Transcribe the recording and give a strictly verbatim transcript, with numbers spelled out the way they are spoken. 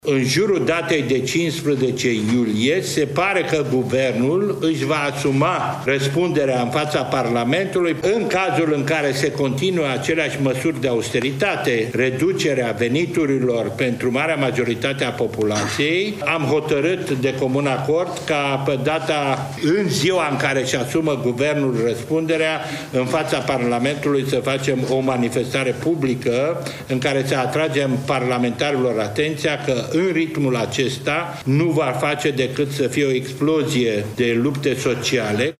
În jurul datei de cincisprezece iulie, se pare că guvernul își va asuma răspunderea în fața Parlamentului în cazul în care se continuă aceleași măsuri de austeritate, reducerea veniturilor pentru marea majoritate a populației. Am hotărât de comun acord ca pe data, în ziua în care își asumă guvernul răspunderea, în fața Parlamentului să facem o manifestare publică în care să atragem parlamentarilor atenția că în ritmul acesta nu va face decât să fie o explozie de lupte sociale.